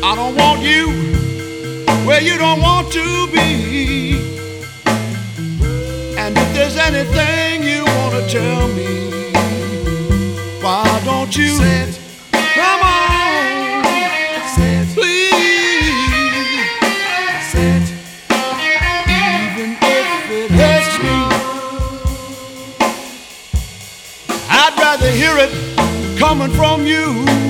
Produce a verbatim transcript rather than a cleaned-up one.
I don't want you where you don't want to be. And if there's anything you want to tell me, why don't you say it? Come on, Say it. please. Say it. Even if it hurts me, I'd rather hear it coming from you.